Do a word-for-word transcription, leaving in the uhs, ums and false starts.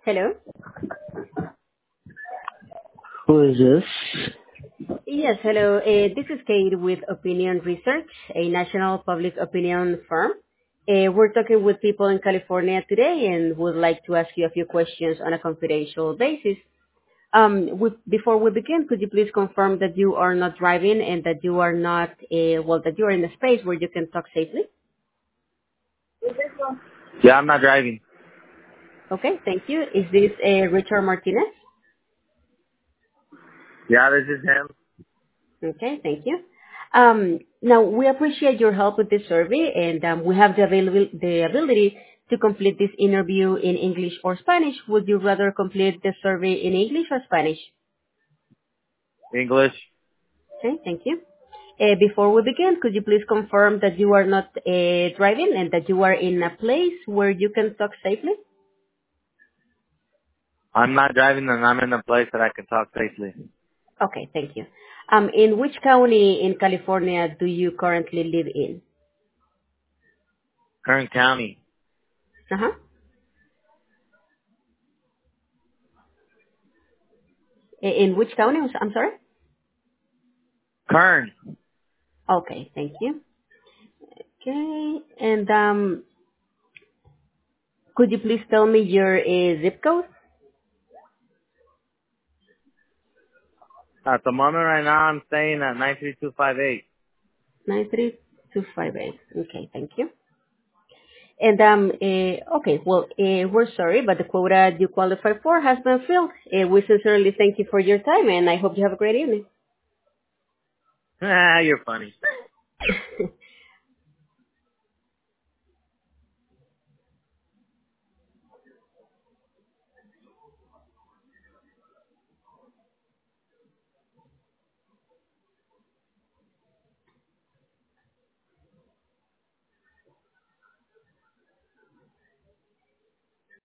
Hello? Who is this? Yes, hello. Uh, this is Kate with Opinion Research, a national public opinion firm. Uh, we're talking with people in California today and would like to ask you a few questions on a confidential basis. Um, with, before we begin, could you please confirm that you are not driving and that you are not, uh, well, that you are in a space where you can talk safely? Yeah, I'm not driving. Okay, thank you. Is this uh, Richard Martinez? Yeah, this is him. Okay, thank you. Um, Now, we appreciate your help with this survey, and um, we have the available the ability to complete this interview in English or Spanish. Would you rather complete the survey in English or Spanish? English. Okay, thank you. Uh, Before we begin, could you please confirm that you are not uh, driving and that you are in a place where you can talk safely? I'm not driving and I'm in a place that I can talk safely. Okay, thank you. Um, In which county in California do you currently live in? Kern County. Uh-huh. I- In which county? I'm sorry? Kern. Okay, thank you. Okay. And um, could you please tell me your uh, zip code? At the moment right now I'm staying at nine three two five eight. nine three two five eight. Okay, thank you. And um, uh, okay, well, uh, we're sorry, but the quota you qualify for has been filled. Uh, we sincerely thank you for your time, and I hope you have a great evening. Ah, you're funny.